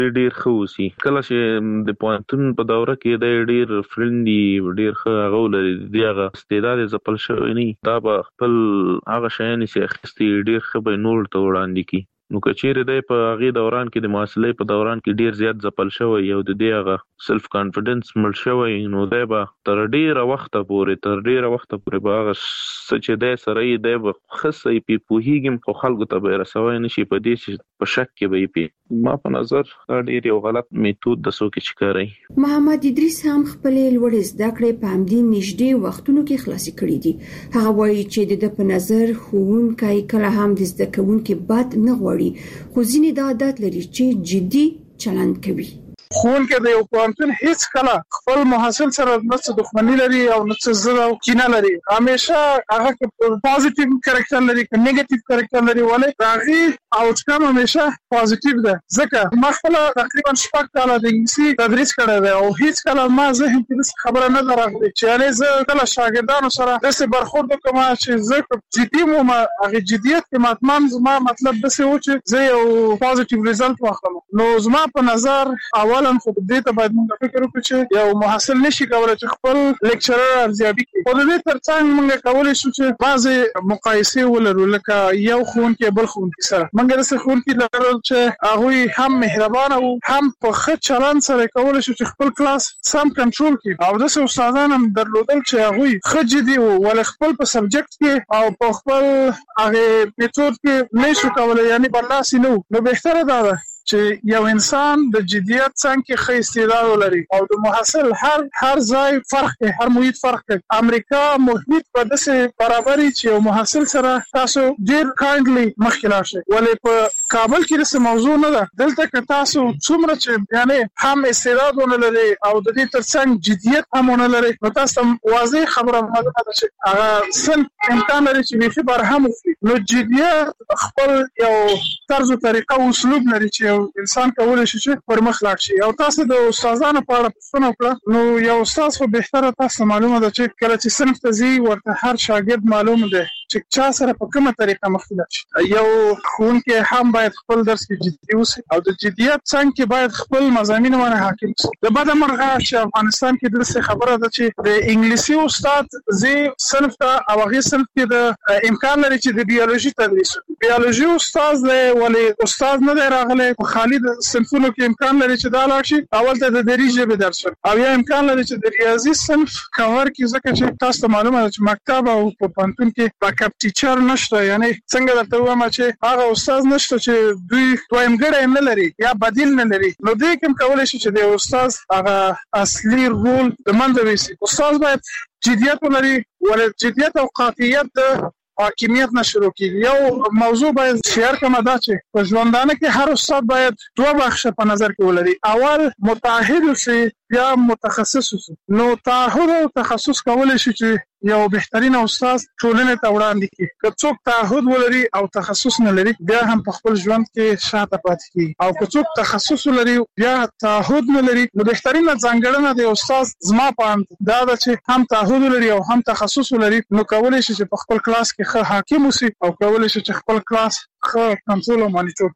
ډیر ښه اوسي. کله چې د پوهنتون په دوره کې د ډیر فرندي ډیر ښه هغه ولري د هغه استعداد ځپل شوی نه دا به خپل هغه شیان چې اخیستي ډیر ښه به نور ته وړاندې کی. نو کچېره دی په هغه دوران کې د محصلې په دوران کې ډیر زیات ځپل شوی او د دې هغه سلف کانفیډنس مل شوی نو دی به تر ډیره وخت پورې به هغه چې دی سره یې دی به خصه په پوهیږم خو خلکو ته به رسوي نشي په دې چې په شک کې به یې ما په نظر دا ډیر یو غلط میتود د څوک چې کوي. محمد ادریس هم خپل لوړ زده کړې په همدې نږدې وختونو کې خلاصې کړې دي. هغه وایي چې د په نظر ښوونکی کله هم د زده کوونکو بد نه غواړي خو ځینې دا عادت لري چې جدي چلند کوي. ښوونکی د یو پوهنتون هیڅ کله خپل محصل سره نه څه دښمني لري او نه څه زړه او کینه لري. همیشه هغه پوزټیو کریکټر لري که نیگیټیو کریکټر لري ولې هغه آوټکم همیشه پوزټیو ده. ځکه ما خپل تقریبا 6 کاله د انګلیسي تدریس کړی دی او هیڅ کله ما ذهن کې خبره نه درغلي چې یعنی زه کله شاګردانو سره داسې برخورد وکړم چې زه جدي مو هغه جدیت کې ماتمن زما مطلب داسې و چې زه یو پوزټیو ریزلټ واخلم. نو زما په نظر اولا خو دې ته باید موږ فکر وکړو چې یو محصل نشي کولای چې خپل لیکچرر ارزیابي کړي. خو د دې ترڅنګ موږ کولای شو چې بعضې مقایسې ولرو لکه یو ښوونکی بل ښوونکي سره. موږ داسې ښوونکي لرل چې هغوی هم مهربانه وو هم په ښه چلند سره کولای شو چې خپل کلاس سم کنټرول کړي او داسې استادان هم درلودل چې هغوی ښه جدي وو ولې خپل په سبجیکټ کې او په خپل هغې میتود کې نه شو کولی یعنې برلاسي نه وو. نو بهتره دا ده چې یو انسان د جدیت څنګه کې ښه استعداد ولري او د محصل هر ځای فرق کوي هر محیط فرق کوي. امریکا محیط په داسې برابري چې یو محصل سره تاسو ډیر کایندلی مخکې لاړ شئ ولې په کابل کې داسې موضوع نه ده. دلته که تاسو څومره چې یعنې هم استعداد ونه لري او د دې ترڅنګ جدیت هم ونه لري نو تاسو ته واضح خبره معلومه ده چې هغه صنف امکان لري چې بیخي برهم وکړي. نو جدیت خپل یو طرز و طریقه او اسلوب لري چې انسان کولای شي چې پرمخ لاړ شي. او تاسو د استادانو په اړه پوښتنه وکړه نو یو استاد خو بهتره تاسو معلومه ده چې کله چې صنف ته ځي ورته هر شاګرد معلوم ده چې چا سره په کومه طریقه مخکې شي. یو ښوونکی هم باید خپل درس کې جدي اوسي او د جدیت څنګ کې باید خپل مضامین باندې حاکم شي. د بده مرغه چې افغانستان کې داسې خبره ده چې د انګلیسي استاد زی صنف ته او هغه صنف کې د امکان لري چې د بیولوژي تدریس بیولوژي استاد دی ولې استاد نه دی راغلی خالي د صنفونو کې امکان لري چې دا لاړ شي اول ته د دری ژبې درس او یا امکان لري چې د ریاضي صنف کور کې ځکه چې تاسو ته معلومه ده چې مکتب او په پوهنتون کې بیکاپ ټیچر نشته یعنی څنګه درته وایم چې هغه استاد نشته چې دوی دویمګړی نه لري یا بدیل نه لري نو دې کوم کولای شي چې د استاد هغه اصلي رول د منځ ویسي. استاد باید جدیت ولري ولې جدیت او قاطعیت د حاکمیت نه شروع کیږي. یو موضوع باید شیر کومه دا چې په ژوندانه کې هر استاد باید دوه بخشه په نظر کې ولري. اول متعهد اوسي یا متخصص اوسي. نو تعهد او تخصص کولای شي چې یو بهترین استاد ټولنې ته وړاندې کړي. که څوک تعهد ولري او تخصص نه لري بیا هم په خپل ژوند کې شاته پاتې کیږي او که څوک تخصص ولري بیا تعهد نه لري نو بهترینه ځانګړنه د استاد زما په اند دا ده چې هم تعهد ولري او هم تخصص ولري نو کولای شي چې په خپل کلاس کې ښه حاکم اوسي او کولای شي چې خپل کلاس ښه کنټرول او مانیټور.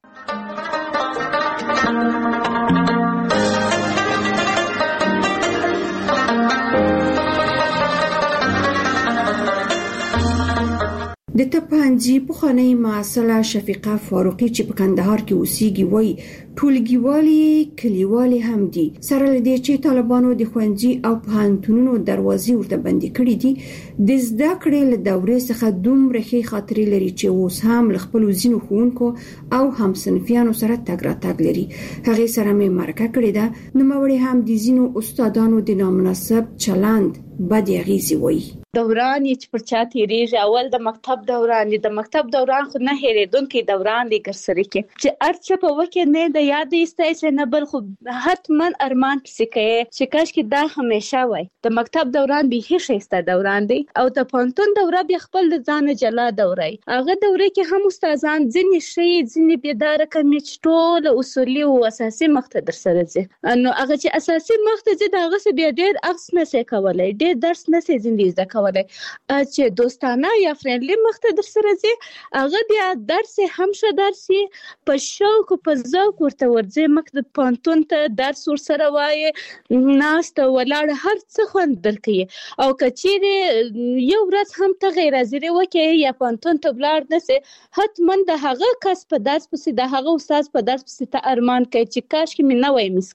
د تپانځي پخوانی معاصله شفیقه فاروقي چې په کندهار کې اوسېږي وایي ټولګیوالي کلیوالي هم دي سره لدې چې طالبانو د ښوونځي او پوهنتونونو دروازې ورته بندي کړې دي د زده کړې له دورې څخه دومره ښې خاطرې لري چې اوس هم له خپلو ځینو ښوونکو او همصنفیانو سره تګ راتګ لري. هغې سره مې مرکه کړې ده. نوموړې هم د ځینو استادانو د نامناسب چلند بد اغیزې وایي. دوران چې پر چا تیریږي اول د مکتب دوران خو نه هېرېدونکي دوران دی ګرسره کې چې ارڅه په وکه نه د یاد ایستای نه بل خو حتما ارمان پسې کوي چې کاش کې دا همیشه وای. د مکتب دوران به هیڅ ښایسته دوران دی او د پوهنتون دوره به خپل ځان جلا دوره هغه دوره کې هم استادان ځینې شي ځینې بيدار کمي ټول اصولي او اساسي مخته در سره ځي نو هغه چې اساسي مخته ځي دا غسه به ډېر اخص نه سي کولای ډېر درس نه سي زندګي زده چې دوستانه یا فرندلی مخته در سره ځي هغه بیا درس هم شه درسي په شوق په ذوق ورته ورځي مکتب پانتون ته درس ورسره وایي ناسته ولاړه هر څه خوند درکوي او کچېرې یو ورځ هم ته غیر حاضري وکړې یا پانتون ته ولاړ نسې حتما د هغه کس په درس پسې د هغه استاد په درس پسې ته ارمان کوي چې کاشکې مې نه وای مس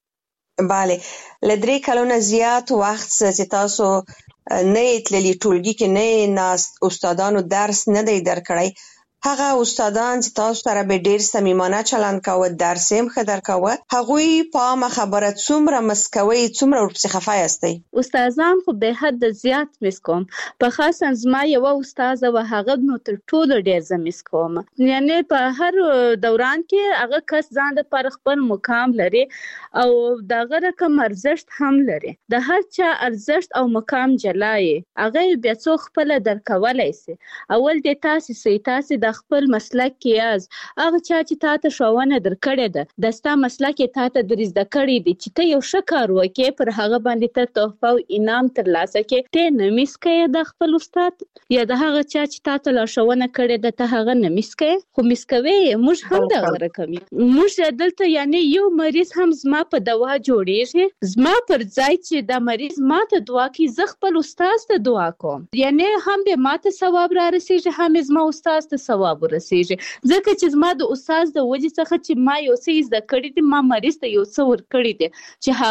کړی. بله له 3 کلونو زیات وخت چې تاسو نه تللی ټولګي کې نه ناست استادانو درس نه دی درکړی هغه استادان چې تاسو سره به ډیر صمیمانه چلند کاوه درس هم ښه درکاوه هغوی په عامه خبره څومره مسکوي څومره ورپسې خفه یاستئ؟ استادان خو به حد زیات مس کوم په خاصه زما یو استاد و هغه نو تر ټولو ډیر زه مس کوم یعنی په هر دوران کې هغه کس ځان لپاره خپل مقام لري او دغه رقم ارزښت هم لري د هر چا ارزښت او مقام جلای هغه بیا څو خپل درکولای شي اول د تاسو د خپل مسلک کې از هغه چا چې تاسو ښوونه درکړې ده د ستا مسلک کې تاسو درز د کړې دي چې ته یو ښه کار وکې پر هغه باندې ته تحفه او انعام ترلاسه کې ته نه مس کوې د خپل استاد یا د هغه چا چې تاسو لا ښوونه کړې ده ته هغه نه مس کوې خو مس کوې موږ هم دغه رقم موږ دلته یعنی یو مریض هم زما په دوا جوړیږي زما پر ځای چې د مریض ماته دعا کوي زه خپل استاد ته دعا کوم یعنی هم به ماته ثواب را رسیږي هم زما استاد ته ثواب ورسیږي ځکه چې زما د استاد د وجې څخه چې ما یو څه زده کړی دي ما مریض ته یو څه ورکړی دي چې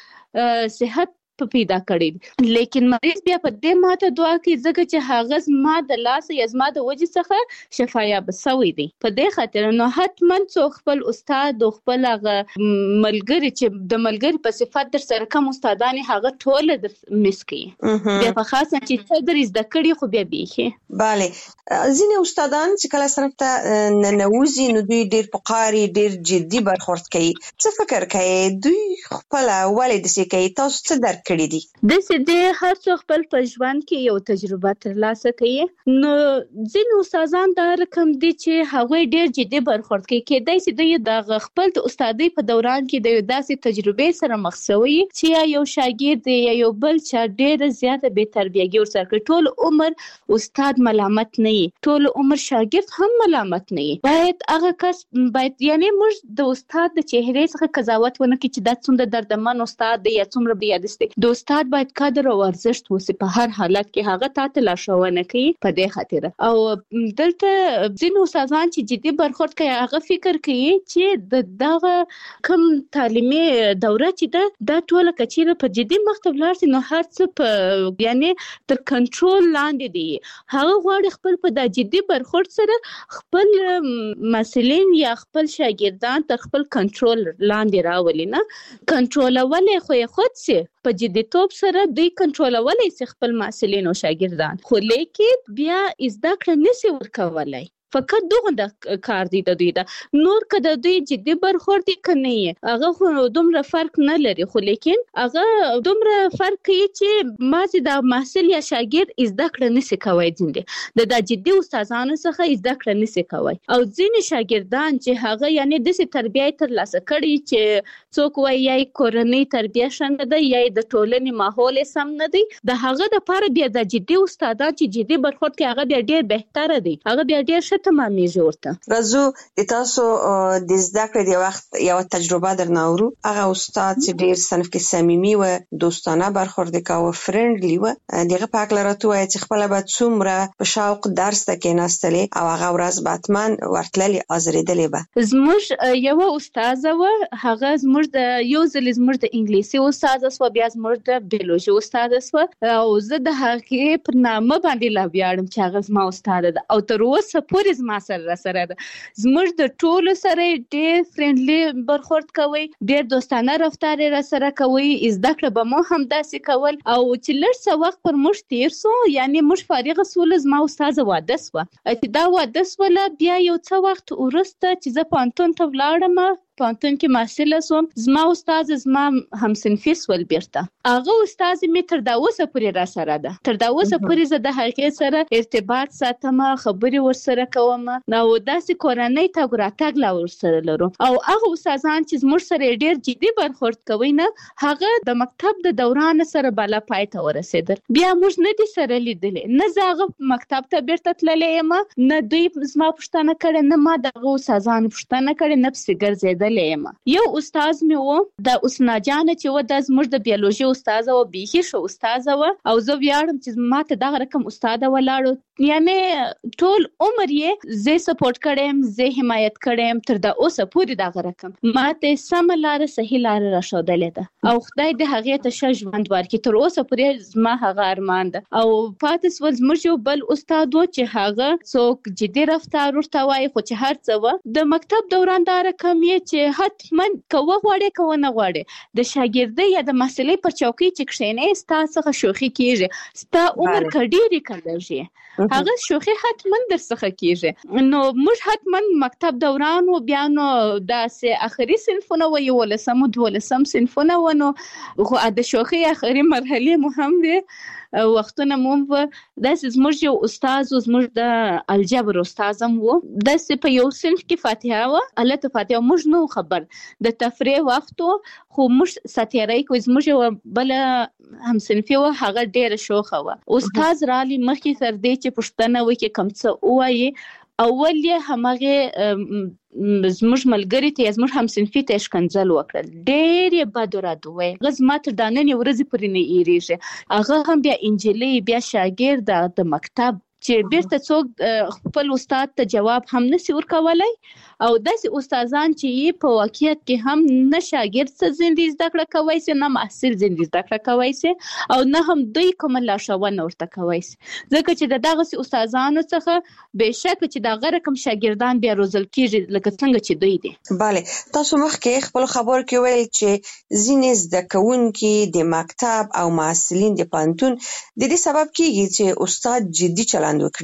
هغه صحت پیدا کړی لیکن مریض بیا په دې ماته دعا کوي ځکه چې هغه زما د لاس یا زما د وجې څخه شفایاب شوی دی په دې خاطر نو حتما څوک خپل استاد او خپل هغه ملګری چې د ملګری په صفت در سره کوم استادان هغه ټول مس کوي بیا په خاصه چې ته درې زده کړې خو بیا بیخي بله ځینې استادان چې کله صنف ته ننوځي نو دوی ډیر پقاري ډیر جدي برخورد کوي څه فکر کوي دوی خپل ولې داسې کوي تاسو څه درک کړی دي داسې دی هر څوک خپل په ژوند کې یو تجربه ترلاسه کوي نو ځینې استادان دا رقم دي چې هغوی ډیر جدي برخورد کوي کېدای شي دوی د خپل د استادۍ په دوران کې د یو داسې تجربې سره مخ شوي چې یا یو شاګرد دی یا یو بل چا ډیره زیاته بې تربیګي ورسره کوي ټول عمر استاد ملامت نه وي ټول عمر شاګرد هم ملامت نه وي باید هغه کس باید یعنی موږ د استاد د چهرې څخه قضاوت ونه کړو چې دا څومره دردمن استاد دی یا څومره بېادست دی د استاد باید قدر او ارزښت وسی په هر حالت کې هغه تاسو لا ښوونه کوي په دې خاطر او دلته ځینې استادان چې جدي برخورد کوي هغه فکر کوي چې دغه کوم تعلیمي دوره چې دا ټول کچیره په جدي مخته لاړ شي نو هر څه په یعنی تر کنټرول لاندې دي هغه غواړي خپل په د جدي برخورد سره خپل مسلین یا خپل شاګردان تر خپل کنټرول لاندې راولي نه کنټرولول خو خود سي په جديتوب سره دوی کنټرولولای شي خپل محصلین او شاګردان خو لیکن بیا زده کړه نشي ورکولای فقط دغه کار دی د دوی دا نور کده دوی جدي برخورد کوي هغه خو دومره فرق نه لري خو لیکن هغه دومره فرق کوي چې مازه د محصل یا شاګرد زده کړه نشي کوي ځینې د جدي استادانو څخه زده کړه نشي کوي او ځینې شاګردان چې هغه یعنی د تربیه ترلاسه کړي چې څوک وایي یا کورنۍ تربیه شنه ده یا د ټولنې ماحول سم نه دی د هغه د لپاره بیا د جدي استادان چې جدي برخورد کوي هغه بیا ډیر بهتره دی هغه بیا ډیر تمامېږي ورته رازو د تاسو د زده کړې د وخت یو تجربه درنه اورو هغه استاد چې ډیر صنف کې صمیمي و دوستانه برخورد کاوه فرندلی و دغه په اړه راته وایي چې خپل به څومره په شوق درس ته کېناستلې او هغه ورځ باتمن ورتللې ازریدلې به زموږ یو استاد و هغه زموږ د یو ځل زموږ د انګلیسي استاد اسو بیا زموږ د بیولوژي استاد اسو او زه د هغه پر نامه باندې لا ویاړم چې هغه زما استاد ده او تر اوسه پورې زما سره ده زموږ د ټولو سره ډېر فرندلی برخورد کوي ډېر دوستانه رفتار را سره کوي زده کړه به مو هم داسې کول او چې لږ څه وخت پر موږ تیر سو یعنی موږ فارغ سول زما استاد واده سوه چې دا واده سوله بیا یو څه وخت وروسته چې زه پوهنتون ته ولاړم پوهنتون کې محصله سوم زما استاد زما همصنفي سول بیرته هغه استاد مې تر دا اوسه پورې را سره ده تر دا اوسه پورې زه د هغې سره ارتباط ساتم خبرې ورسره کوم نو داسې کورنۍ تګ راتګ لا ورسره لرو او هغه استادان چې زموږ سره ډېر جدي برخورد کوي نه هغه د مکتب د دوران سره بالا پای ته ورسېدل بیا موږ نه دي سره لیدلې نه زه هغه مکتب ته بیرته تللی یم نه دوی زما پوښتنه کړې نه ما د هغو استادانو پوښتنه کړې نه پسې ګرځېدل رسیدلې یم. یو استاد مې و د اسنا جان چې و د زموږ د بیولوژي استاد او بیخي شو استاد و او زه ویاړم چې ما ته دغه رقم استاد ولاړو، یعنی ټول عمر یې زه سپورټ کړم، زه حمایت کړم، تر دا اوسه پورې دغه رقم ما ته سم لار صحیح لار راښودلې ده او خدای دې هغه ته ښه ژوند ورکړي. تر اوسه پورې زما هغه ارمان ده. او پاتې سول زموږ یو بل استاد و چې هغه څوک جدي رفتار ورته وایي، خو چې هر څه و د مکتب دوران دا رقم یې چې حتما کوه غواړې کوه نه غواړې د شاګردۍ یا د محصلۍ پر چوکۍ چې کښېنې ستا څخه شوخي کېږي، ستا عمر که ډېرې که لږ هغه شوخي حتما در څخه کېږي. نو موږ حتما مکتب دوران و بیا نو داسې اخري صنفونه و 11 و 12 صنفونه و، نو خو د شوخي اخري مرحلې مو هم دي وختونه مو داسې زموږ یو استاد و، زموږ د الجبر استاد هم و، داسې په یو صنف کې فاتحه و الته فاتحه موږ نو خبر د تفریح وخت و، خو موږ ساتیری کوي. زموږ یو بله هم صنفي و هغه ډېره شوخه و. استاد رالی مخکې تر دې چې پوښتنه وکړي کوم څه ووایي، اول یې همغې زموږ ملګري ته یا زموږ همصنفي ته ښکنځل وکړل، ډېر یې بد و رد وویل. هغه زما تر دا ننې ورځې پورې نه هېرېږي. هغه هم بیا انجلۍ بیا شاګرده د مکتب چې بیرته څوک خپل استاد ته جواب هم نشي ورکولی، او داسې استادان چې په واقعیت کې هم نه شاګرد څه زندې زده کړه کوی سي، نه محصل زندې زده کړه کوی سي، او نه هم دوی کومه لارښوونه ورته کوی سي. ځکه چې د دغسې استادانو څخه بېشکه چې دغه رقم شاګردان بیا روزل کېږي لکه څنګه چې دوی دي. بله، تاسو مخکې خپل خبرو کې ویل چې ځینې زده کوونکي د مکتب او محصلین د پوهنتون د دې سبب کېږي چې استاد جدي چلند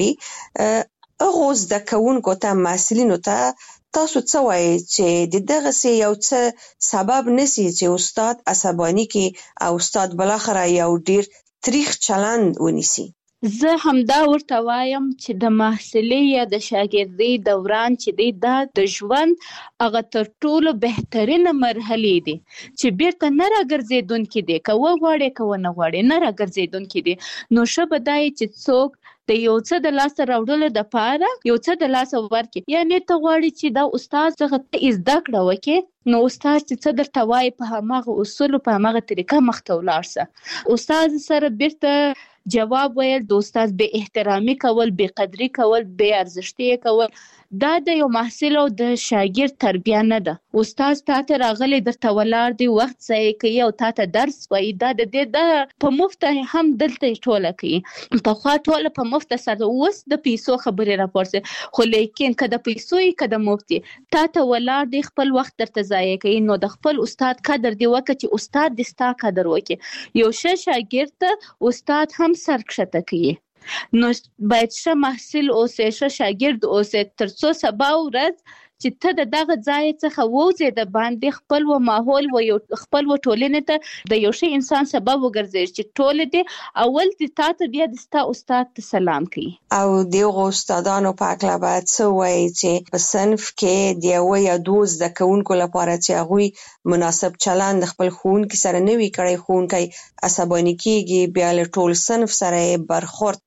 وکړي. هغو زده کوونکو ته محصلینو ته تاسو څه وایي چې د دغسې یو څه سبب نسی چې استاد عصباني کې او استاد بالاخره یو ډیر تریخ چلند ونیسي؟ زه همدا ورته وایم چې د محصلۍ یا د شاګردۍ دوران چې دی دا د ژوند هغه تر ټولو بهترینه مرحلې دي چې بیرته نه راګرځېدونکي دي، که وغواړې که ونه غواړې نه راګرځېدونکي دي. نو ښه به دا چې څوک د یو څه د لاسه راوړلو دپاره یو څه د لاسه ورکړي، یعنې ته غواړې چې دا استاد څخه ته زده کړه وکړې، نو استاد چې څه درته وایي په هماغه اصولو په هماغه طریقه مخته ولاړ شه. استاد سره بیرته جواب ویل، د استاد بې احترامي کول، بې قدري کول، بې ارزښتي کول، دا د یو محصل او د شاګرد تربیه نه ده. استاد تا ته راغلی درته ولاړ دی، وخت ضایع کوي او تا ته درس وایي، دا د دې د په مفته هم دلته ټوله کوي. پخوا ټوله په مفته سره، اوس د پیسو خبرې راپورځي، خو لیکن که د پیسو یې که د مفتي تا ته ولاړ دی خپل وخت درته ضایع کوي، نو د خپل استاد قدر دی وکړه چې استاد دې ستا قدر وکړي. یو ښه شاګرد ته استاد هم سر کښته کوي. نو باید ښه محصل اوسې، ښه شاګرد اوسې، تر څو سبا ورځ چې ته د دغه ځای څخه ووځې د باندې خپل و ماحول و یو خپل و ټولنې ته د یو ښه انسان سبب وګرځې چې ټول دې اول دې تا ته بیا د ستا استاد ته سلام کوي. او د هغو استادانو په هکله باید څه وایي چې په صنف کې د یوه یا دوو زده کوونکو لپاره چې هغوی مناسب چلند خپل ښوونکي سره نه وي کړی، ښوونکی عصباني کېږي، بیا له ټول صنف سره یې برخورد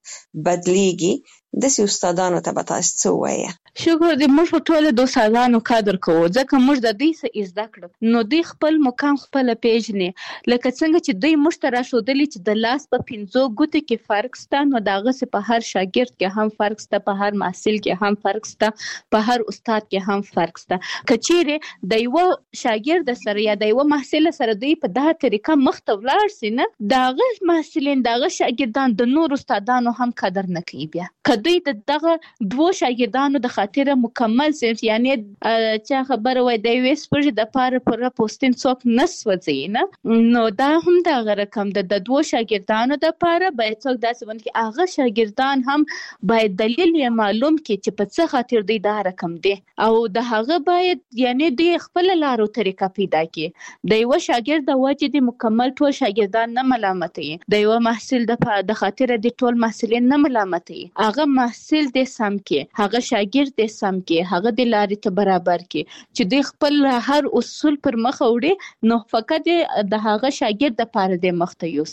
بدلیږي، داسې استادانو ته به تاسو څه وایي؟ شکر دې موږ په ټوله د استادانو قدر کوو، ځکه موږ د دوی څه زده کړو، نو دوی خپل مقام خپله پیژني. لکه څنګه چې دوی موږ ته راښودلي چې د لاس په 5 ګوتو کې فرق شته، نو د هغسې په هر شاګرد کې هم فرق شته، په هر محصل کې هم فرق شته، په هر استاد کې هم فرق شته. که چیرې د یوه شاګرد سره یا د یوه محصل سره دوی په دغه طریقه مخته ولاړ سي، نه د هغه محصلین د هغه شاګردان د نور استادانو هم قدر نه کوي. بیا که دوی د دغه 2 شاګردانو د خاطره مکمل صنف، یعنی چا خبره وای د یوې سپږې دپاره پوره پوستین څوک نه سوځوي، نه، نو دا هم دغه رقم ده. د 2 شاګردانو دپاره باید څوک داسې ونه کړي، هغه شاګردان هم باید دلیل یې معلوم کړي چې په څه خاطر دوی دا رقم دی، او د هغه باید یعنی دوی خپله لار او طریقه پیدا کړي. د یوه شاګرد د وجې د مکمل ټول شاګردان نه ملامتوي، د یوه محصل د خاطره د ټول محصلین نه ملامتوي. هغه محصل دې سم کړي، هغه شاګرد دې سم کړي، هغه د لارې ته برابر کړي چې دوی خپل هر اصول پر مخ وړي، نو فقط د هغه شاګرد دپاره دې مخته یوسي.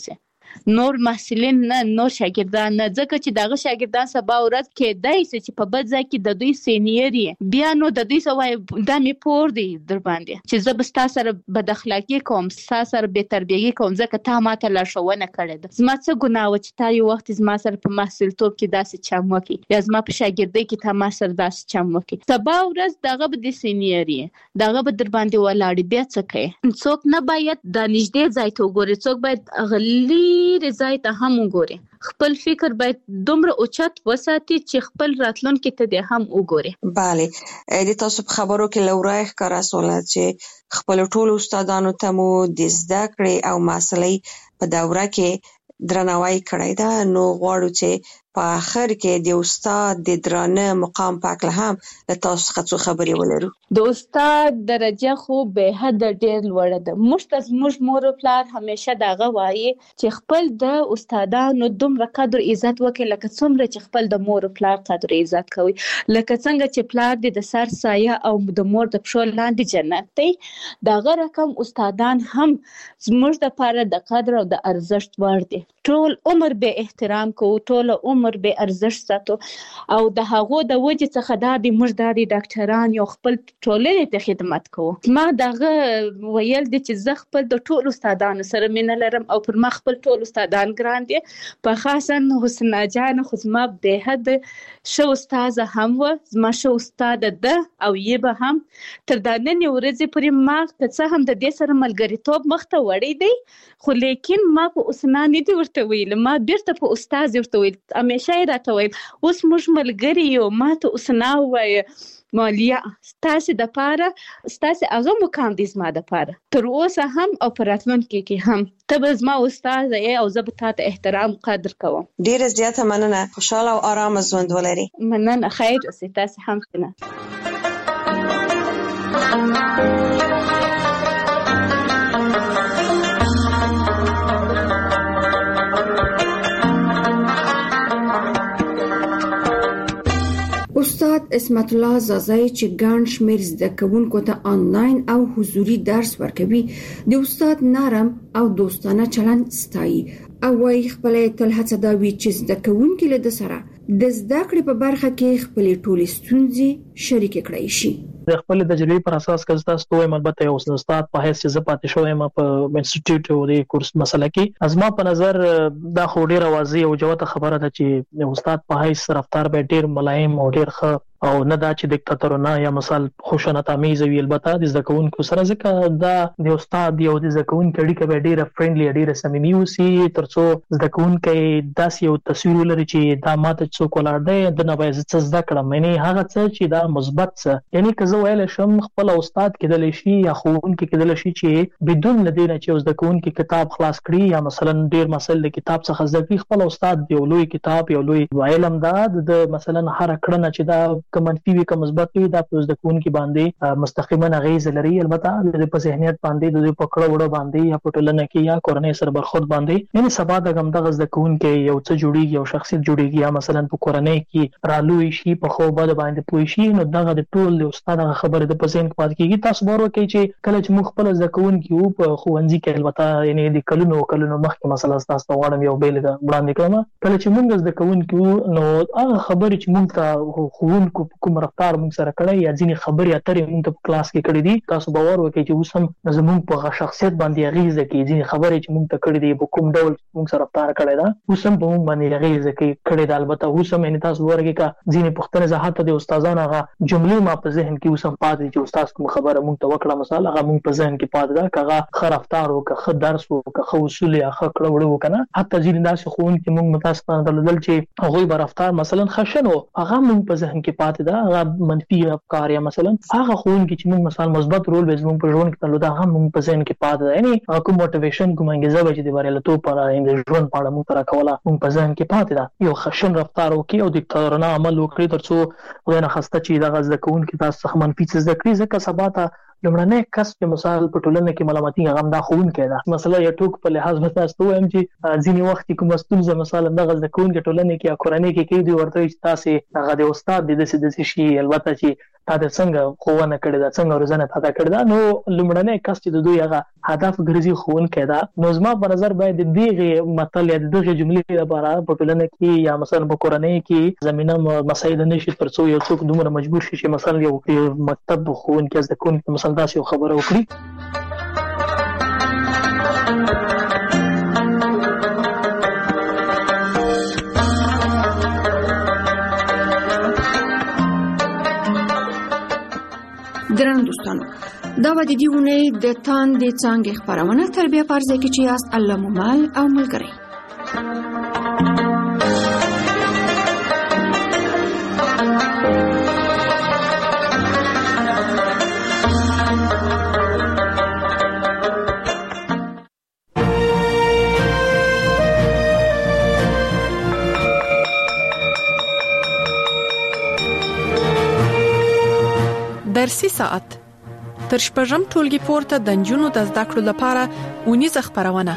نور محصلین نه نور شاګردان نه، ځکه چې دغه شاګردان سبا ورځ کېدای شي چې په بل ځای کې د دوی سینیر یې بیا نو د دوی سوای دا مې پور دی در باندې چې زه به ستا سره بد اخلاقي کوم، ستا سره بې تربیه‌ګي کوم ځکه تا ماته لارښوونه کړې ده. زما څه ګناه وه چې تا یو وخت زما سره په محصلتوب کې داسې چم وکړي یا زما په شاګردۍ کې تا ما سره داسې چم وکړي. سبا ورځ دغه به د سینیر یې دغه به در باندې ولاړې، بیا څه کوي؟ څوک نه باید د نږدې ځای ته وګوري، څوک باید هغه لیرې ځای ته هم وګوري. خپل فکر باید دومره اوچت وساتي چې خپل راتلونکي ته دې هم وګوري. بله، د تاسو په خبرو کې لورای ښکاره سوله چې خپل ټول استادانو ته مو د زده کړې او محصلۍ په دوره کې درناوی کړی ده، نو غواړو چې په آخر کې د استاد د درانه مقام په هکله هم له تاسو څخه څو خبرې ولرو. د استاد درجه خو به حد ډېر لوړه ده. موږ ته زموږ مور او پلار همیشه دغه وایي چې خپل د استادانو دومره قدر عزت وکړي لکه څومره چې خپل د مور او پلار قدر عزت کوي. لکه څنګه چې پلار دې د سر سایه او د مور د پښو لاندې جنت دی، دغه رقم استادان هم زموږ دپاره د قدر او د ارزښت وړ دي. ټول عمر به احترام کوو، ټول عمر به ارزښت ساتو او د هغو د وجې څخه دا د موږ دا د ډاکټران یو خپل ټولنې ته خدمت کوو. ما دغه ویل دي چې زه خپل د ټول استادانو سره مینه لرم او پر ما خپل ټول استادان ګران دي، په خاصا حسنا جان خو زما به حد ښه استاده هم وه، زما ښه استاده ده او یې به هم تر دا نننۍ ورځې پورې ما که څه هم د دې سره ملګریتوب مخته وړی دی، خو لیکن ما په حسنا نه دي ورته ویل، ما بیرته په استاد ورته ویل، همیشه یې راته ویل اوس موږ ملګري یو، ما ته حسنا ووایه مالیا ستاسې دپاره ستاسې هغه مقام دی زما دپاره تر اوسه هم او په راتلونکي کې هم. ته به زما استاده یې او زه به تا ته احترام قدر کوم. ډېره زیاته مننه، خوشحاله او آرامه ژوند ولري. مننه، خیر اوسئ تاسې هم ښه. استاد اسمت الله زازای چې ګڼ شمېر زده کوونکو ته آنلاین او حضوري درس ورکوي، د استاد نرم او دوستانه چلند ستایي او وايي خپل تل هڅه دا وي چې زده کوونکي له سره د زده کړې په برخه کې خپل ټولې ستونزې شریک کړي شي. د خپل تجربې پر اساس که تاسو ته البته یو استاد په حیث چې زه پاتې شوم په انسټیټیوټ او د کورس مسله کې، ازما په نظر دا خو ډیره واضح او جوته خبره ده چې استاد په حیث رفتار به ډیر ملایم او ډیر ښه او نه دا چې دیکتاتورونه یا مثال خوشنط امیز وي. البته د زده کوونکو سره ځکه دا د استاد یو د زده کوونکو اړیکه به ډیره فرندلی ډیره صمیمي اوسي، ترڅو زده کوونکو داسې یو تصویر ولري چې دا ماته څوک ولاړ دی د نه باید څه زده کړم، یعنی هغه څه چې دا مثبت څه، یعنی که زه ویل شم خپل استاد کېدلی شي یا ښوونکی کېدلی شي چې بدون له دې نه چې زده کوونکي کتاب خلاص کړي یا مثلا ډیر مسایل د کتاب څخه زده کړي، خپل استاد یو لوی کتاب یو لوی علم دا د مثلا هر کړنه چې دا که منفي وي که مثبت وي دا په زده کوونکي باندې مستقیما اغیز لري. البته د په ذهنیت باندې د په کړه وړه باندې یا په ټولنه کې یا کورنۍ سره برخورد باندې، یعنی سبا د دغه زده کوونکي یو څه جوړیږي، یو شخصیت جوړیږي یا مثلا په کورنۍ کې رالوي شي، په خو بد باندې پوي شي، نو دغه د ټول استاد خبره د په ذهن کې پاتې کیږي. تاسو باور وکړئ چې کله چې موږ خپل زده کوونکي وو په ښوونځي کې، البته یعنی د کلونو مخکې مثلا تاسو ته غواړم یو بیل وړاندې کړم، کله چې موږ زده کوونکي وو نو هغه خبرې چې موږ ته ښوونکو کوم رفتار موږ سره کړی یا ځینې خبرې اترې موږ ته په کلاس کې کړې دي، تاسو باور وکړئ چې اوس هم زموږ په شخصیت باندې اغیزه کوي. ځینې خبرې چې موږ ته کړې دي په کوم ډول موږ سره رفتار کړی ده اوس هم په موږ باندې اغیزه کړې ده. البته اوس هم یعنې تاسو باور وکړئ که ځینې پوښتنې زه حتی د استادانو هغه جملې ما په ذهن کې اوس هم پاتې دي چې استاد کوم خبره موږ ته وکړه مثال هغه موږ په ذهن کې پاتې ده، که هغه ښه رفتار وکړه، ښه درس وکړه، ښه اصول یا ښه کړه وړه وکړه. حتی ځینې داسې ښوونکي موږ متاسفانه درلودل چې هغوی به رفتار مثلا خشن و، هغه موږ په ذهن کې پاتې ده، هغه منفي افکار یا مثلا هغه ښوونکي چې موږ مثلا مثبت رول به زموږ په ژوند کې درلوده هغه موږ په ذهن کې پاتې ده، یعنې کوم موټیویشن کوم انګیزه به چې د بریالیتوب په اړه د ژوند په اړه موږ ته راکوله موږ په ذهن کې پاتې ده. یو خشن رفتار وکړي او دیکتاتورانه عمل وکړي ترڅو خدای نخواسته چې دغه زده کوونکي تاسو څخه منفي څه زده کړي، ځکه سبا ته لومړنی کس چې مثال په ټولنه کې ملامتي هغه دا خوونکی ده. مثلا یو ټوک په لحاظ به تاسو وایم چې ځینې وخت کوم ستونزه مثلا دغه د کوونکی ټولنه کې یا کورنۍ کې کېږي ورته چې تاسو هغه د استاد د شي البته چې تاسو څنګه خوونه کړی دا څنګه روزنه تاسو کړی دا نو لومړنی کس چې د دوی هغه هدف ګرځي خوونکی ده. نو زما په نظر باید دغه مطلب یا دغه جملې لپاره په ټولنه کې یا مثلا په کورنۍ کې زمينه مساعد نشي ترڅو یو څوک دومره مجبور شي چې مثلا یو مکتب خوونکی از د کوونکی مثلا تاسو خبره وکړي. درنو دوستانو دا و د دې ونې د تاندې څانګې خپرونه تربیه پرځای کې چې یاست الله مو مال او ملګری. درسي ساعت تر شپږم ټولګي پورته د نجونو د زده کړو لپاره ونیزه خپرونه.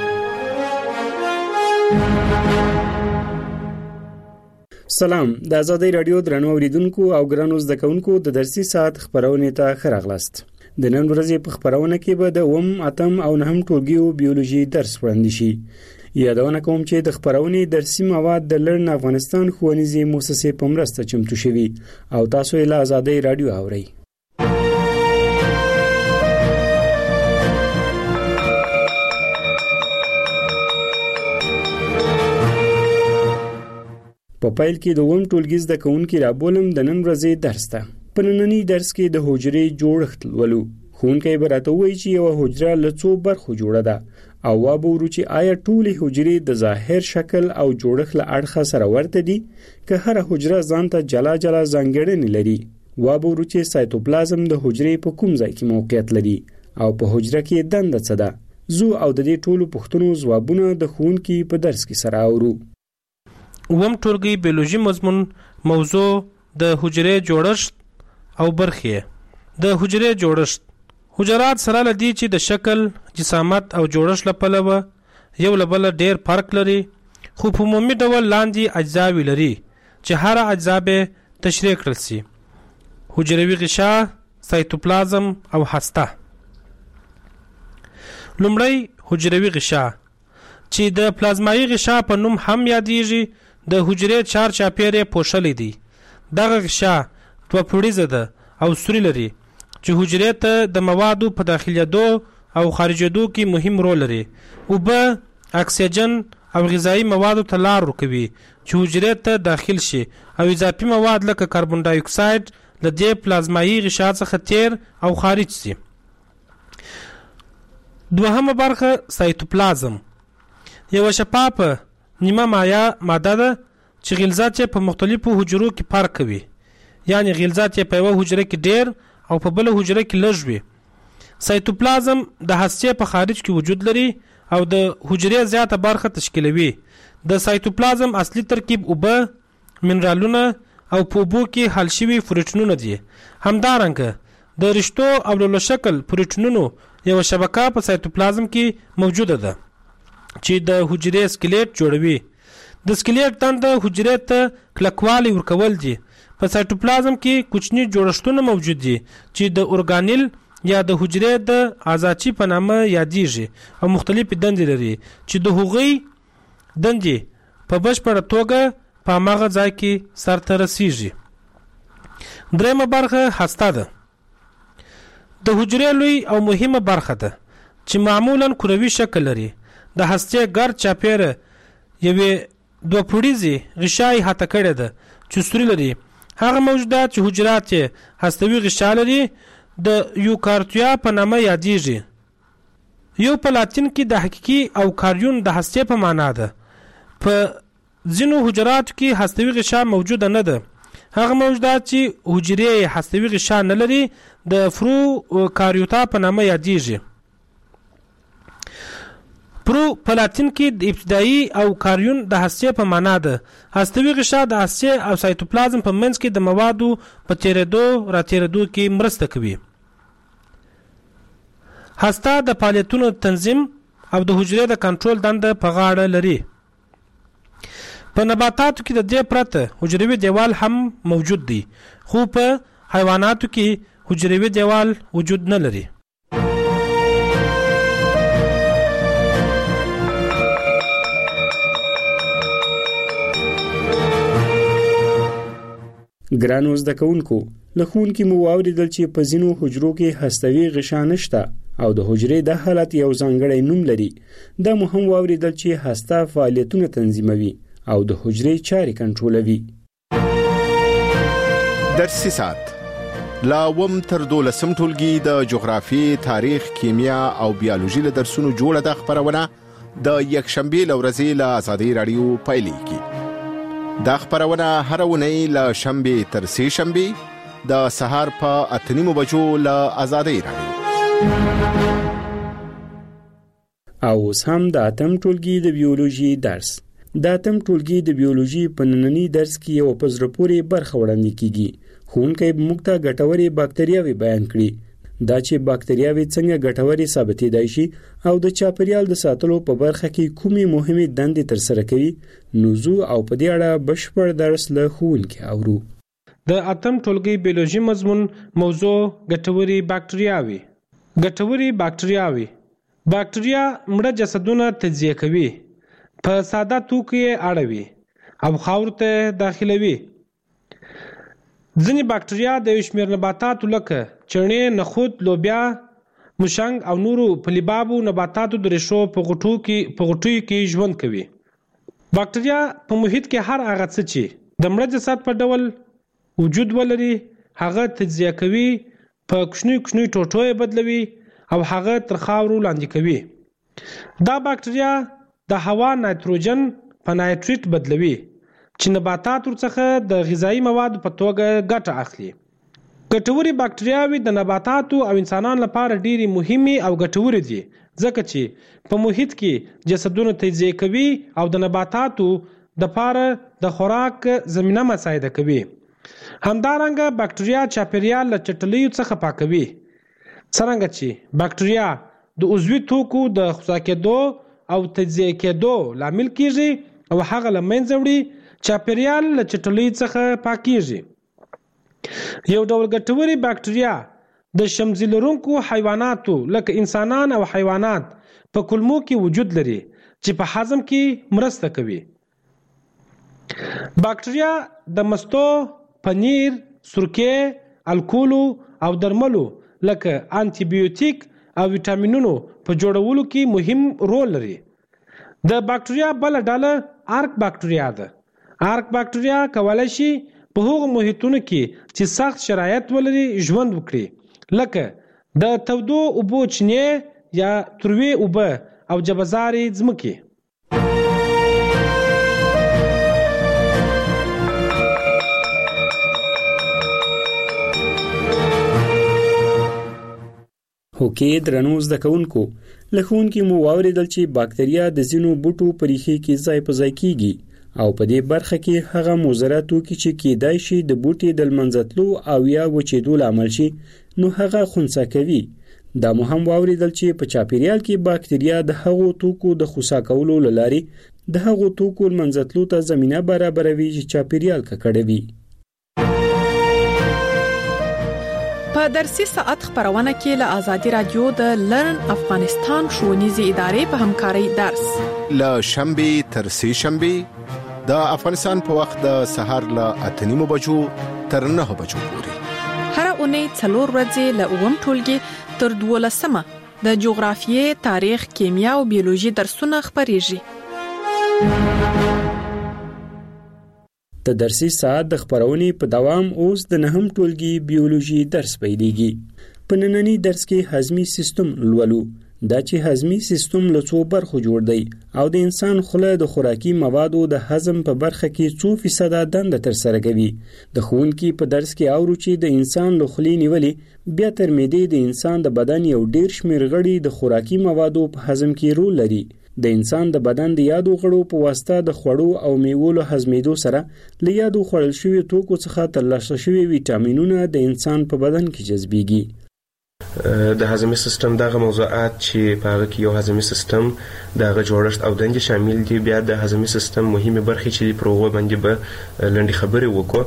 سلام، د آزادۍ رادیو درنو اوریدونکو او ګرانو زده کوونکو د درسي ساعت خپرونې ته ښه راغلاست. د نن ورځې په خپرونه کې به د 8 او 9 ټولګیو بیولوژي درس وړاندې شي. یادونه کوم چې د خپرونې درسي مواد د لرن افغانستان ښوونیزې مؤسسې په مرسته چمتو شوي او تاسو یې له آزادۍ رادیو اورئ. په پیل کې د 8 ټولګي زده کوونکي رابولم د نن ورځې درس ته. په نننی درس کې د حجرې جوړښت ولولو. ښوونکی به راته وایي چې یوه حجره له څو برخو جوړه ده او وابورو چې آیا ټولې حجرې د ظاهر شکل او جوړښت له اړخه سره ورته دي که هر حجره ځان ته جلا جلا ځانګړنې لري. وابورو چې سایتوپلازم د حجرې په کوم ځای کې موقعیت لري او په حجره کې دنده څه ده. زو او د دې ټولو پوښتنو ځوابونه د ښوونکي په درس کې سره اورو. 8 ټولګي بیولوژي مضمون موضوع د حجرې جوړښت او برخې. د حجرې جوړښت حجرات سره لدی چې د شکل، جسامت او جوړښت لپاره یو له بل ډیر فرق لري، خو په عمومي ډول لاندې اجزاوې لري چې هر اجزا به تشریح کړل شي: حجروي غشا، سایتوپلازم او هسته. لومړی حجروي غشا چې د پلازمایي غشا په نوم هم یادېږي د حجرې چار چاپیرې پوښلې دي. دغه غشا دوه پوړیزه ده او سوري لري چې حجرې ته د موادو په داخليدو او خارجېدو کې مهم رول لري. اوبه، اکسیجن او غذایی موادو ته لار ورکوي چې حجرې ته داخل شي او اضافي مواد لکه کاربن ډای اکساید له دې پلازمایي غشا څخه تیر او خارج شي. دوهمه برخه سایتوپلازم یو شفافه نیمه مایع ماده ده چې غلظات په مختلفو حجرو کې فرق کوي، یعنی غلظات په یو حجره کې ډیر او په بل حجره کې لږ وي. سایتوپلازم د هستې په خارج کې وجود لري او د حجرې زیاته برخه تشکیلوي. د سایتوپلازم اصلي ترکیب اوبه، منرالونه او په اوبو کې حل شوي پروټینونه دي. همدارنګه د رشتو او لولو شکل پروټینونو یو شبکه په سایتوپلازم کې موجوده ده چې د حجرې سکلیټ جوړوي. د سکلیټ دنده حجرې ته کلکوالی ورکول دي. په سایتوپلازم کې کوچني جوړښتونه موجود دي چې د اورګانیل یا د حجرې د اعضاچي په نامه یادېږي او مختلفې دندې لري چې د هغوی دندې په بشپړه توګه په هماغه ځای کې سرته رسیږي. درېمه برخه هسته ده. د حجرې لوی او مهمه برخه ده چې معمولا کروي شکل لري. د هستې ګرد چاپیره یوې دوه پوړیزې غشای هته کړې ده چې سوري لري. هغه موجودات چې حجرات هستوي غشا لري د یوکارتیا په نامه یادېږي. یو په لاتین کې د حقیقي او کاریون د هستې په معنا ده. په ځینو حجراتو کې هستوي غشا موجوده نه ده. هغه موجودات چې حجرې هستوي غشا نه لري د فرو کاریوتا په نامه یادېږي. پرو په لاتین کې د ابتدایي او کاریون د هستې په معنا ده. هستوي غشا د هستې او سایتوپلازم په منځ کې د موادو په تیرېدو را تیرېدو کې مرسته کوي. هسته د فعالیتونو تنظیم او د حجرې د کنټرول دنده په غاړه لري. په نباتاتو کې د دې پرته حجروي دیوال هم موجود دی، خو په حیواناتو کې حجروي دیوال وجود نه لري. ګرانو زده کوونکو، له ښوونکي مو واورېدل چې په ځینو حجرو کې هستوي غشا نشته او د حجرې د حالت یو ځانګړی نوم لري. دا مو هم واورېدل چې هسته فعالیتونه تنظیموي او د حجرې چارې کنټرولوي. درسي ساعت لا وم تر 12 ټولګي د جغرافي، تاریخ، کیمیا او بیولوژي له درسونو جوړه د خبرونه د یکشنبه لورځي له آزادۍ رادیو پایلیږي. دا خبرونه هر ونی له شنبه تر سه شنبه د سهار په 8:30 بجو له آزادۍ رادیو. او اوس هم د اتم ټولګي د بیولوژي درس. د اتم ټولګي د بیولوژي په نننی درس کې یو په زړه پورې برخه وړاندې کیږي. ښوونکی موږ ته ګټورې باکتریاوې بیان کړي، دا چې باکتریاوې څنګه ګټورې ثابتېدای شي او د چاپیریال د ساتلو په برخه کې کومې مهمې دندې ترسره کوي. نوزو او په دې اړه بشپړ درس له ښوونکي اورو. د اتم ټولګي بیولوژي مضمون موضوع ګټورې باکتریاوې. ګټورې باکتریاوې باکتریا مړه جسدونه تجزیه کوي، په ساده توکو یې اړوي او خاورو ته داخلوي. ځینې باکتریا د یو شمېر نباتاتو لکه چڼې، نخود، لوبیا، موشنګ او نورو پلیبابو نباتاتو د ریښو په غوټیو کې ژوند کوي. باکتریا په محیط کې هر هغه څه چې د مړه جسد په ډول وجود ولري هغه تجزیه کوي، په کوچنیو ټوټو یې بدلوي او هغه تر خاورو لاندې کوي. دا باکتریا د هوا نایتروجن په نایتریت بدلوي چې نباتات ورڅخه د غذایی موادو په توګه ګټه اخلي. ګټورې باکتریاوې د نباتاتو او انسانانو لپاره ډېرې مهمې او ګټورې دي، ځکه چې په محیط کې جسدونه تجزیه کوي او د نباتاتو د لپاره د خوراک زمینه مساعده کوي. همدارنګه باکتریا چاپیریال له چټلیو څخه پاکوي. څرنګه چې باکتریا د عضوي توکو د خصا کېدو او تجزیه کېدو لامل کیږي او هغه له منځه وړي، چاپیریال له چټلیو څخه پاکیږي. یو ډول ګټورې باکتریا د شمزي لرونکو حیواناتو لکه انسانان او حیوانات په کولمو کې وجود لري چې په هضم کې مرسته کوي. باکتریا د مستو، پنیر، سرکې، الکولو او درملو لکه انټي بیوټیک او ویټامینونو په جوړولو کې مهم رول لري. د باکتریا بل ډله آرک باکتریا ده. آرک باکتریا کولای شي په هغو محیطونو کې چې سخت شرایط ولري ژوند وکړي، لکه د تودو اوبو چینې یا تروې اوبه او جبزارې ځمکې. هوکې درنو زده کوونکو، له ښوونکي مو واورېدل چې باکتریا د ځینو بوټو په ریښې کې ځای په ځای کیږي او په دې برخه کې هغه مضره توکي چې کیدای شي د بوټي د لمنځتلو او یا وچېدو لامل شي نو هغه خنثی کوي. دا مو هم واورېدل چې په چاپیریال کې باکتریا د هغو توکو د خنثی کولو له لارې د هغو توکو لمنځتلو ته زمینه برابروي چې چاپیریال ککړوي. په درسي ساعت خبرونه کې له آزادي رادیو د لرن افغانستان ښوونیزې ادارې په همکارۍ درس له شنبه تر سه شنبه د افغانستان په وخت د سهار له 8:30 بجو تر 9 بجو پورې. هر اونۍ 4 ورځې له اووم ټولګي تر 12مه د جغرافیې، تاریخ، کیمیا او بیولوژي درسونه خبريږي. د درسي ساعت د خبرونې په دوام اوس د نهم ټولګي بیولوژي درس پیلېږي. په نننی درس کې هضمي سیستم لولو. دا چې هضمي سیستم له څو برخو جوړ دی او د انسان خوله د خوراکي موادو د هضم په برخه کې 2% دنده ترسره کوي. د ښوونکي په درس کې اورو چې د انسان له خولې نیولې بیا تر معدې د انسان د بدن یو ډیر شمېر غړي د خوراکي موادو په هضم کې رول لري. د انسان د بدن د یادو غړو په واسطه د خوړو او میوو له هضمېدو سره له یادو خوړل شوي توکو څخه ترلاسه شوي ویټامینونه د انسان په بدن کې جذبېږي. د هضمي سیستم دغه موضوعات چې په هغه کې یو هضمي سیستم دغه جوړښت او دندې شامل دي. بیا د هضمي سیستم مهمه برخې چې پر هغه باندې به لنډې خبرې وکړو.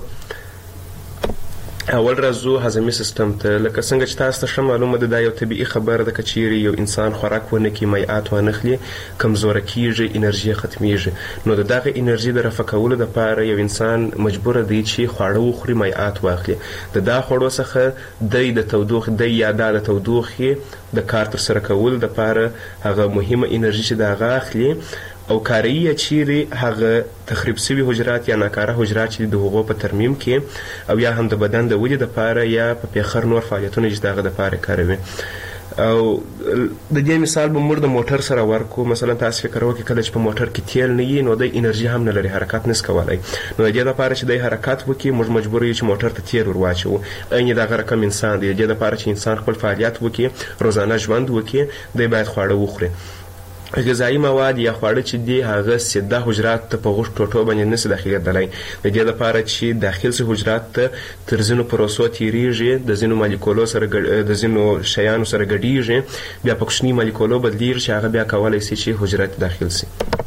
اول راځو هضمي سیستم ته. لکه څنګه چې تاسو ته ښه معلومه ده دا یو طبیعي خبره ده که چیرې یو انسان خوراک ونه کړي، مایعات وانخلي، کمزوره کیږي، انرژي ختمیږي. نو د دغه انرژي د رفع کولو دپاره یو انسان مجبوره دی چې خواړه وخوري، مایعات واخلي. د دا خوړو څخه د تودوخې یا د تودوخې د کار ترسره کولو دپاره هغه مهمه انرژي چې د هغه اخلي او کاریه چیرې هغه تخریب سوي حجرات یا ناکاره حجرات چې د هغو په ترمیم کې او یا هم د بدن د ودې دپاره یا په پیخر نور فعالیتونه چې د هغه دپاره کاروي. او د دې مثال به موږ د موټر سره ورکو. مثلا تاسو فکر وکړئ کله چې په موټر کې تیل نه وي نو د انرژي هم نه لري، حرکت نس کولی. نو د دې دپاره چې د حرکت وکړي موږ مجبور یو چې موټر ته تیل ور واچوو. عین دغه رقم انسان دی. د دې دپاره چې انسان خپل فعالیت وکړي، روزانه ژوند وکړي، دی باید خواړه وخوري. غذایي مواد یا خواړه چې دي هغه سیده حجرات ته په غوښ ټوټو باندې نشي داخلېدلی. د دې لپاره چې داخل سي حجرات ته تر ځینو پروسو تیریږي، د ځینو مالیکولو سره د ځینو شیانو سره ګډیږي، بیا په کوچني مالیکولو بدلیږي چې هغه بیا کولی سي چې حجرات داخل سي.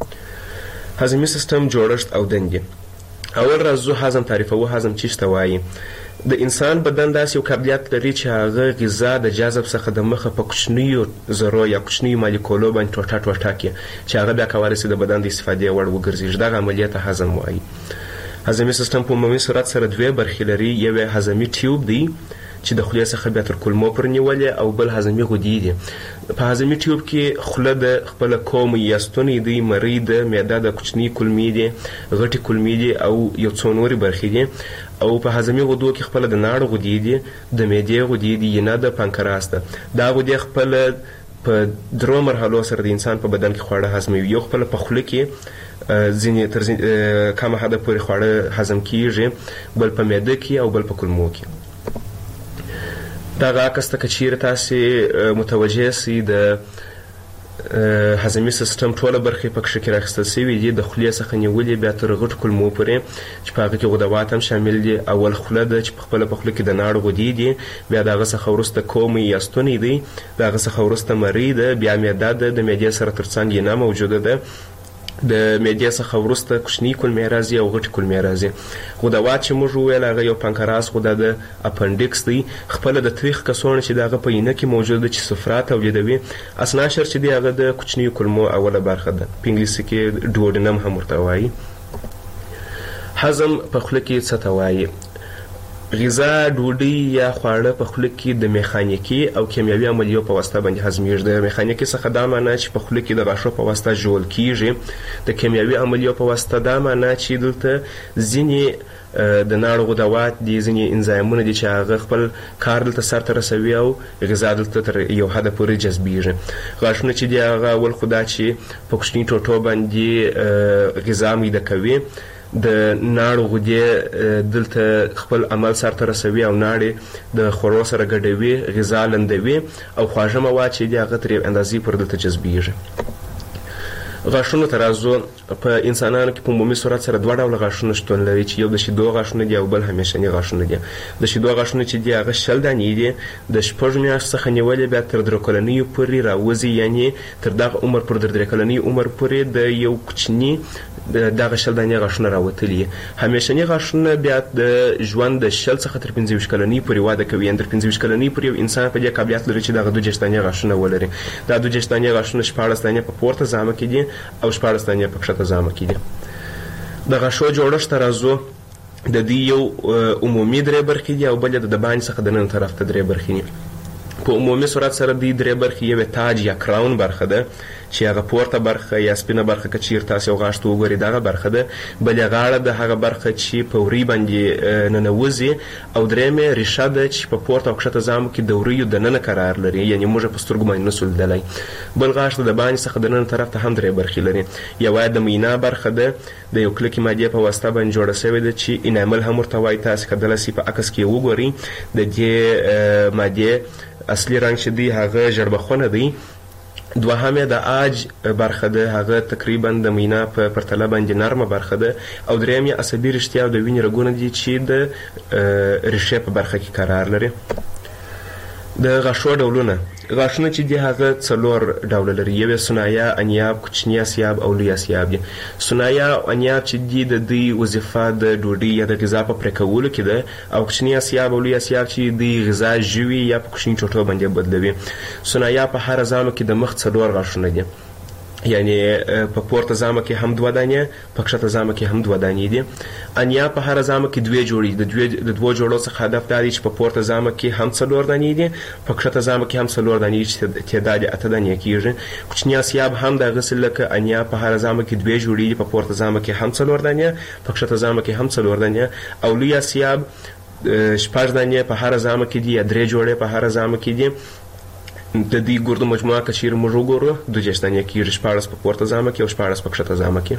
هضمي سیستم جوړښت او دندې. اول راځو هضم تعریفوو. هضم چی ته وایي؟ د انسان بدن داسې یو قابلیت لري چې هغه غذا د جذب څخه د مخه په کوچنیو ذرو یا کوچنیو مالیکولو باندې ټوټه ټوټه کړي چې هغه بیا کولی سي د بدن د استفادې وړ وګرځېږي. دغه عملیه ته هضم وایي. هضمي سیستم په عمومي صورت سره دوې برخې لري. یو یې هضمي ټیوب دی چې د خولې څخه بیا تر کولمو پورې نیولې، او بل هضمي غدې دي. په هضمي ټیوب کې خوله د خپله کوم یا ستونی دی، مرۍ ده، معده د کوچني کولمې دي، غټې کولمې دي او یو څو نورې برخې دي. او په هضمي غدو کې خپله د ناړو غدې دي، د معدې غدې دي، ینه د پانکراس ده. دا غدې خپله په درو مرحلو سره د انسان په بدن کې خواړه هضموي. یو خپله په خوله کې ځینې تر کمه حده پورې خواړه هضم کیږي، بل په معده کې او بل په کولمو کې. دغه عکس ته که چیرې تاسې متوجه سئ د هضمي سیستم ټوله برخې په کښې کې راخیستل سوي دي، د خولې څخه نیولې بیا تر غټ کولمو پورې چې په هغه کې غدوات هم شامل دي. اول خوله ده چې پخپله په خوله کې د ناړو غدې دي، بیا د هغه څخه وروسته کومې یا ستونی دی، د هغه څخه وروسته مرۍ ده، بیا معده ده، د معدې سره تر څنګ ینه موجوده ده، د معدې څخه وروسته کوچني کولمې راځي او غټې کولمې راځي. غدوات چې موږ وویل هغه یو پانکراس غده ده، اپنډکس دی، خپله د تریخ کڅوړه چې د هغه په ینه کې موجوده ده چې صفرا تولیدوي. اسناشر چې دی هغه د کوچنیو کولمو اوله برخه ده، په انګلیسي کې ډوډنم هم ورته وایي. هضم په خوله کې څه ته وایي؟ غذا، ډوډۍ یا خواړه په خوله کې د میخانیکي او کیمیاوي عملیو په واسطه باندې هضمېږي. د میخانیکي څخه دا معنا چې په خوله کې د غاښو په واسطه ژوول کیږي. د کیمیاوي عملیو په واسطه دا معنا چې دلته ځینې د ناړو غدوات دي، ځینې انزایمونه دي چې هغه خپل کار دلته سرته رسوي او غذا دلته تر یو حده پورې جذبېږي. غاښونه چې دي هغه اول خو دا چې په کوچني ټوټو باندې غذا میده کوي، د ناړو غدې دلته خپل عمل سرته رسوي او ناړې د خوړو سره ګډوي، غذا لندوي او خواږه مواد چې دي هغه تر یو اندازې پورې دلته جذبېږي. غاښونو ته راځو. په انسانانو کې په عمومي صورت سره دوه ډوله غاښونه شتون لري چې یو د شیدو غاښونه دي او بل همیشني غاښونه دي. د شیدو غاښونه چې دي هغه 20 دانې دي، د 6 میاشتو څخه نیولې بیا تر 3 کلنیو پورې راوځي، یعنې تر دغه عمر پورې تر 3 کلنۍ عمر پورې د یو کوچني دغه 20 دانې غاښونه راوتلي. همیشني غاښونه بیا د ژوند د 20 څخه تر 25 کلنۍ پورې واده کوي، یعنې تر 25 کلنۍ پورې یو انسان په دې قابلیت لري چې دغه 2 دانې غاښونه ولري. دا 2 دانې غاښونه 14 دانې په پورته زامه کې دي او 14 دانې په کښته زامه کې دي. د غاښو جوړښت ته راځو. د دې یو عمومي 3 برخې دي او بل د باندې څخه د نن طرف ته 3 برخې دي. په عمومي صورت سره دې 3 برخې یو تاج یا کراون برخه ده چې هغه پورته برخه یا سپینه برخه که چیرې تاسو یو غاښ ته وګورئ دغه برخه ده، بلې غاړه د هغه برخه چې په وری باندې ننوځي، او درېیمې ریښه ده چې په پورته او کښته زامو کې د وریو دننه قرار لري، یعنې موږ په سترګو باندې نسو لیدلی. بل غاښ د باندې څخه د نن طرف ته هم 3 برخې لري. یوه د مینا برخه ده، د یو کلکې مادې په واسطه باندې جوړه سوې ده چې انامل هم ورته وایي. تاسې کیدلی سي په عکس کې وګورئ د دې مادې اصلي رنګ چې دی هغه ژړبخونه دی. دوهمه د آج برخه ده، هغه تقریبا د مینا په پرتله باندې نرمه برخه ده. او درېیم یې عصبي رشتیا او د وینې رګونه دي چې د ریښې په برخه کې قرار لري. د غاښو ډولونه غاښونه چې دي هغه 4 ډوله لري. یو ثنایا، انیاب، کوچنی اسیاب او لوی اسیاب دي. ثنایا او انیاب چې دي د دوی وظیفه د ډوډۍ یا د غذا په پرېکولو کې ده، او کوچنی اسیاب او لوی اسیاب چې د غذا ژوي یا په کوچني ټوټو باندې بدلوي. ثنایا په هر ځامه کې د مخ 4 غاښونه دي، یعنی په پورته زامه کې هم 2 دانې، په کښته زامه کې هم 2 دانې دي. انیا په هر زامه کې 2 جوړې د 2 جوړو څخه هدف دا دی چې په پورته زامه کې هم 4 دانې دي، په کښته زامه کې هم 4 دانې چې تعداد 8 دانې کیږي. کوچنی اسیاب هم د غسل لکه انیا په هر زامه کې 2 جوړې، په پورته زامه کې هم 4 دانې، په کښته زامه کې هم 4 دانې. او لوی اسیاب 4 دانې په هر زامه کې دي، یا 3 جوړې په هر زامه کې دي. د دې ګردو مجموعه که چیرې موږ وګورو 2 دانې کېږي، 14 په پورته زامه کې او 14 په کښته زامه کې.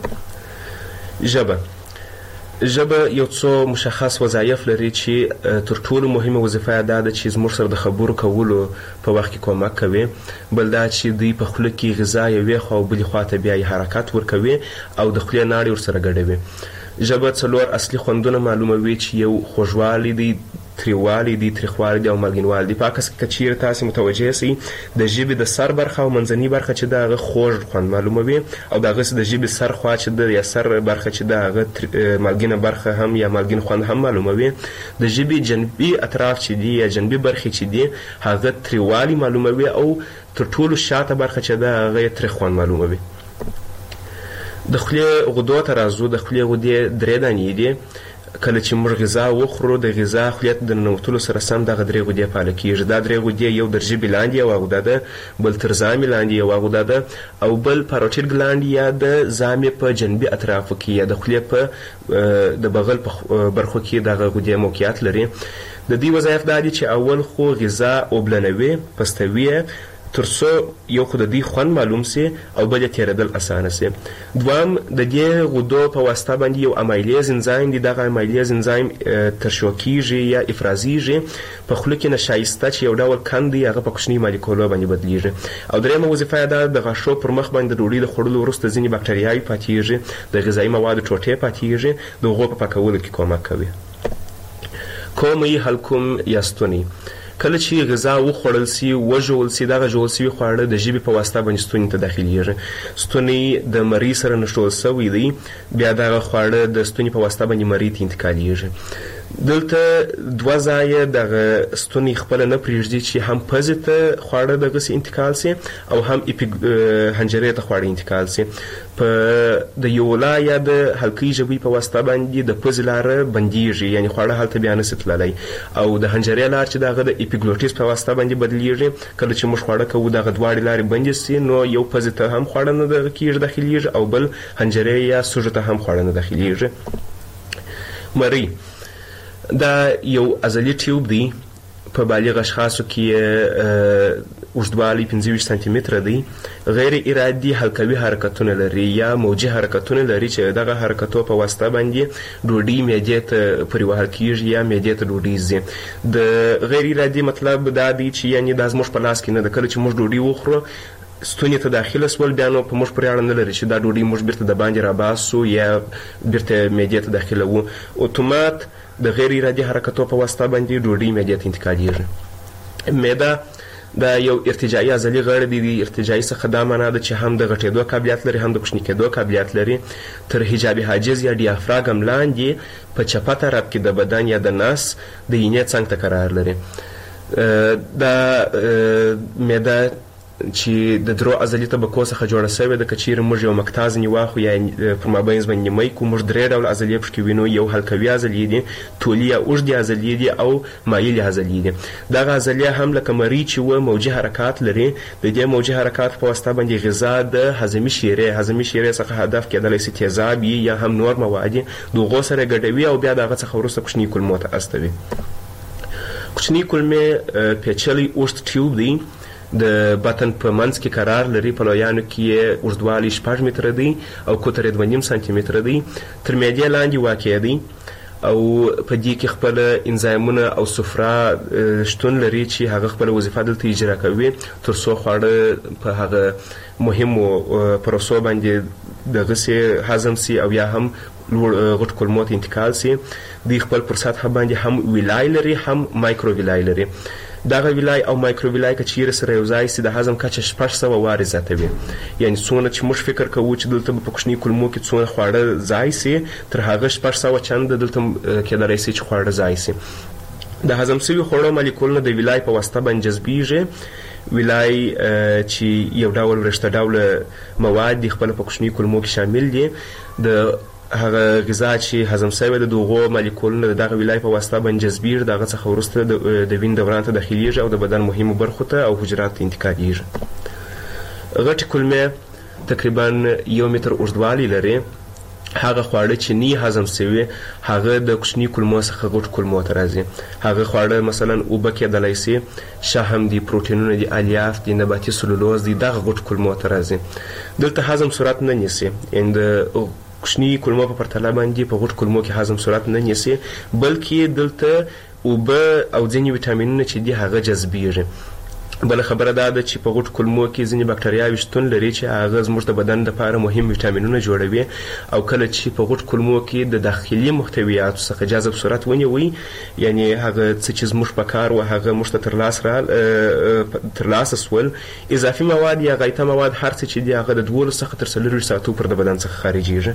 ژبه یو څو مشخص وظایف لري چې تر ټولو مهمه وظیفه یې دا ده چې زموږ سره د خبرو کولو په وخت کې کومک کوي. بل دا چې دوی په خوله کې غذا یوې خوا او بلې خوا ته بیا حرکت ورکوي او د خولې ناړې ورسره ګډوي. ژبه 4 اصلي خوندونه معلوموي چې یو خوږوالی دی، تریوالی دی، تریخوالی دی او مالګینوالی دی. په عکس کې که چیرې تاسې متوجه سئ د ژبې د سر برخه او منځنۍ برخه چې ده هغه خوږ خوند معلوموي، او د هغسې د ژبې سر خوا چې ده یا سر برخه چې ده هغه مالګینه برخه هم یا مالګین خوند هم معلوموي. د ژبې جنبي اطراف چې دي یا جنبي برخې چې دي هغه تریوالی معلوموي، او تر ټولو شاته برخه چې ده هغه تریخ خوند معلوموي. د خولې غدو ته راځو. د خولې غدې 3 دانې دي. کله چې موږ غذا وخورو د غذا خولې ته د ننوتلو سره سم دغه 3 غدې فعاله کېږي. دا 3 غدې یو در ژبې لاندې یوه غده ده، بل تر زامې لاندې یوه غده ده، او بل پاروټیډ ګلاند یا د زامې په جنبي اطرافو کې یا د خولې په د بغل په برخو کې دغه غدې موقعیت لري. د دې وظایف دا دي چې اول خو غذا اوبلنوي، پستوي، ترڅو یو خو د دې خوند معلوم سي او بل یې تېرېدل اسانه سي. دوام د دې غدو په واسطه باندې یو امایلیز انزایم دی. دغه امایلیز انزایم ترشح کیږي یا افرازیږي په خوله کې نشایسته چې یو ډول کند دی هغه په کوچني مالیکولو باندې بدلیږي. او درېیمه وظیفه یې دا د غاښو پر مخ باندې د ډوډۍ د خوړلو وروسته ځینې بکټریاوې پاتېږي، د غذایي موادو ټوټې پاتېږي، د هغو په پاکولو کې کومک کوي. کومې حلقوم یا ستونی کله چې غذا وخوړل سي وژول سي دغه ژول سوي خواړه د ژبې په واسطه باندې ستوني ته داخليږي. ستوني د مرۍ سره نښلول سوی دی، بیا دغه خواړه د ستوني په واسطه باندې مرۍ ته انتقالېږي. دلته 2 ځایه دغه ستوني خپله نه پرېږدي چې هم پزې ته خواړه دغسې انتقال سي او هم حنجرې ته خواړه انتقال سي. په د یولا یا د حلقې ژبې په واسطه باندې د پزې لاره بندېږي، یعنی خواړه هلته بیا نسي تللی، او د حنجرې لار چې دغه د اپیګلوټیس په واسطه باندې بدلیږي. کله چې موږ خواړه کوو دغه 2 لارې بندې سي نو یو پزې ته هم خواړه نه دغه کېږي داخلېږي او بل حنجرې یا سوژه ته هم خواړه نه داخلېږي. مرۍ دا یو عضلي ټیوب دی. په بالغ اشخاصو کې اوږدوالی 25 سانتي متره دی. غیر ارادي حلقوي حرکتونه لري یا موجي حرکتونه لري چې دغه حرکتو په واسطه باندې ډوډۍ معدې ته پورې وهل کېږي یا معدې ته ډوډۍ ځي. د غیر ارادي مطلب دا دی چې یعنې دا زموږ په لاس کې نه ده. کله چې موږ ډوډۍ وخورو ستوني ته داخله سول بیا نو په موږ پورې اړه نه لري چې دا ډوډۍ موږ بیرته د باندې راباسو یا بیرته معدې ته داخله وو. اتومات د غیر ارادي حرکتو په واسطه باندې ډوډۍ معدې ته انتقالېږي. معده دا یو ارتجاعي عضلي غړی دی. ارتجاعي څخه دا معنا ده چې هم د غټېدو قابلیت لري هم د کوچني کېدو قابلیت لري. تر حجاب حاجز یا ډیافراګم لاندې په چپه طرف کې د بدن یا د نس د اینې څنګ ته قرار لري. دا معده چې د درو عضلي طبقو څخه جوړه سوې ده. که چیرې موږ یو مقطع ځینې واخلو یا پر مابینځ باندې نیمۍ کړو موږ 3 ډوله عضلې پکې وینو. یو حلقوي عضلې دي، طولي یا اوږدې عضلې دي او مایلې عضلې دي. دغه عضلې هم لکه مرۍ چې و موجي حرکات لري. د دې موجي حرکات په واسطه باندې غذا د هضمي شیرې څخه هدف کېدلی سي تیزاب یا هم نور مواد د هغو سره ګډوي او بیا د هغه څخه وروسته کوچني کولمو ته استوي. کوچني کولمې پیچلی اوږد ټیوب دی. د بطن په منځ کې قرار لري. په لویانو کې اوږدوالی 6 متره دی او قطر یې 2.5 سانتي متره دی. تر معدې لاندې واقع دی او په دې کې خپل انزایمونه او صفرا شتون لري چې هغه خپل وظیفه دلته اجرا کوي تر څو خواړه په هغه مهمو پروسو باندې دغسې هضم سي او یا هم غټ کولمو ته انتقال سي. دوی خپل پر سطحه باندې هم ویلای لري هم مایکرو ویلای لري. دغه ویلای او مایکرو ویلای که چیرې سره یو ځای سي د هضم کچه 600 وارې زیاته وي. یعنی څونه چې موږ فکر کوو چې دلته په کوچني کولمو کې څونه خواړه ځای سي تر هغه 600 چنده دلته کېدای سي چې خواړه ځای سي. د هضم شوي خوړو مالیکولونه د ویلای په واسطه باندې جذبیږي. ویلای چې یو ډول ورشته ډول مواد د خپل په کوچني کولمو کې شامل دي. د هغه غذا چې هضم شوی د دغو مالیکولونو دغه ویلای په واسطه باندې جذبیږي، دغه څخه وروسته د وین دوران ته داخليږي او د بدن مهمو برخو ته او حجرات ته انتقالېږي. غټې کولمې تقریبا 1 متر اوږدوالی لري. هغه خواړه چې نه هضم شوي هغه د کوچني کولمو څخه غټ کولمو ته راځي. هغه خواړه مثلا اوبه کېدلی سي، شحم دي، پروتینونه دي، الیاف دي، نباتي سلولوز دي، دغه غټ کولمو ته راځي. دلته هضم صورت نه نیسي، یعنې د کوچني کولمو په پرتله باندې په غټ کولمو کې هضم صورت نه نیسي، بلکې دلته اوبه او ځینې ویټامینونه چې دي هغه جذبیږي. بله خبره دا ده چې په غټ کولمو کې ځینې بکټریاوې شتون لري چې هغه زموږ د بدن لپاره مهم ویټامینونه جوړوي، او کله چې په غټ کولمو کې د داخلي محتویاتو څخه جذب صورت ونیوي، یعنی هغه څه چې زموږ په کار و هغه موږ ته ترلاسه سول، اضافي مواد یا غایطه مواد هر څه چې دي هغه د 12 څخه تر 24 ساعتو پر د بدن څخه خارجېږي.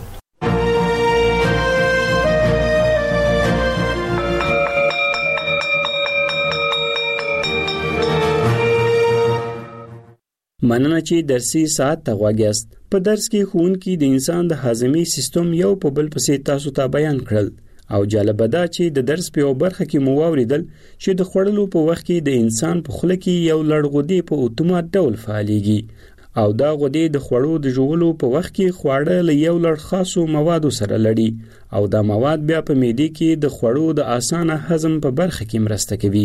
مننه چې درسي ساعت ته غوږ یاست. په درس کې ښوونکي د انسان د هاضمي سیستم یو په بل پسې تاسو ته بیان کړل، او جالبه ده چې د درس په یو برخه کې مو واوریدل چې د خوړلو په وخت کې د انسان په خوله کې یو لړ غدې په اتومات ډول فعالېږي، او دا غدې د خوړو د ژوولو په وخت کې خواړه له یو لړ خاصو موادو سره لړي، او دا مواد بیا په معدې کې د خوړو د اسانه هضم په برخه کې مرسته کوي.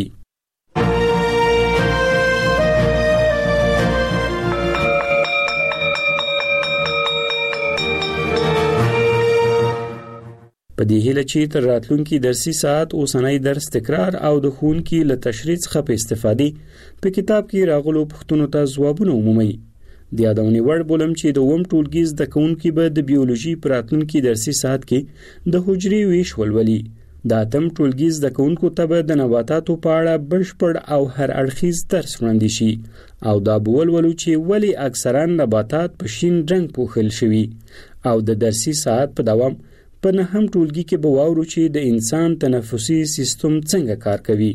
په دې هیله چې تر راتلونکي درسي ساعت اوسنۍ درس تکرار او د ښوونکي له تشریح څخه په استفادې په کتاب کې راغلو پوښتنو ته ځوابونه ومومئ. د یادونې وړ بولم چې د اووم ټولګي زده کوونکي به د بیولوژي په راتلونکي درسي ساعت کې د حجرې ویش ولولي. د اتم ټولګي زده کوونکو ته به د نباتاتو په اړه بشپړ او هر اړخیز درس وړاندې شي، او دا به ولولو چې ولې اکثرا نباتات په شین رنګ پوښل شوي، او د درسي ساعت په دوام په نهم ټولګي کې به واورو چې د انسان تنفسي سیستم څنګه کار کوي.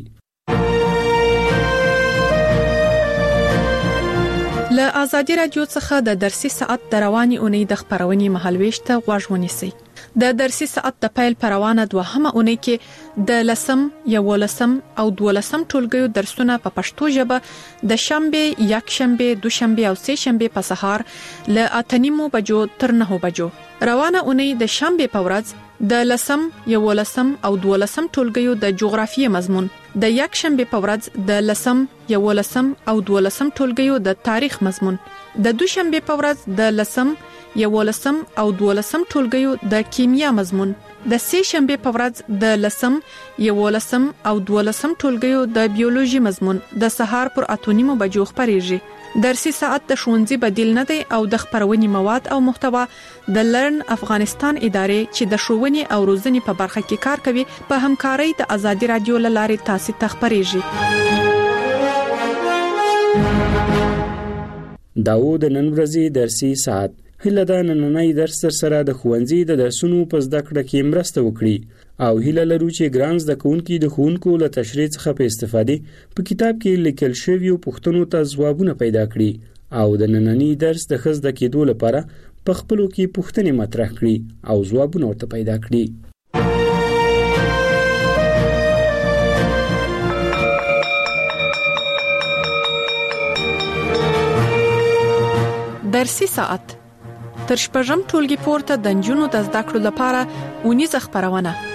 له آزادي رادیو څخه د درسي ساعت د رواني اونۍ د خبرونې مهالويش ته غوږ ونیسئ. د درسي ساعت د پیل پروانه دوهمه اونۍ کې د 10 11 او 12 ټولګیو درسونه په پښتو ژبه د شنبه، یکشنبه، دوشنبه او سه شنبه په سهار له 8:30 بجو تر 9 بجو. روانه اونۍ د شنبه په ورځ د 10 11 او 12 ټولګیو د جغرافیې مضمون، د یکشنبه په ورځ د 10 11 او 12 ټولګیو د تاریخ مضمون، د دوشنبه په ورځ د 10 11 او 12 ټولګیو د کیمیا مضمون، د سه شنبه په ورځ د 10 11 او 12 ټولګیو د بیولوژي مضمون د سهار پر 8:30 بجو خبرېږي. درسي ساعت د ښوونځي بدیل نه دی او د خبرونې مواد او محتوا د لرن افغانستان ادارې چې د ښوونې او روزنې په برخه کې کار کوي په همکارۍ د آزادي رادیو لارې تاسو ته خبرېږي. داود نن ورځې درسي ساعت هله دا نننۍ درس سره د ښوونځي د درسونو په زده کړه کې مرسته وکړي، او هله لرو چې ګران زده کوونکي د ښوونکو له تشریح څخه په استفادې په کتاب کې لیکل شویو پوښتنو ته ځوابونه پیدا کړي، او د نننۍ درس د ښه زده کېدو لپاره په خپلو کې پوښتنې مطرح کړي او ځوابونه ورته پیدا کړي. درسي ساعت تر شپږم ټولګي پورته د نجونو د زده کړو لپاره اونیزه خبرونه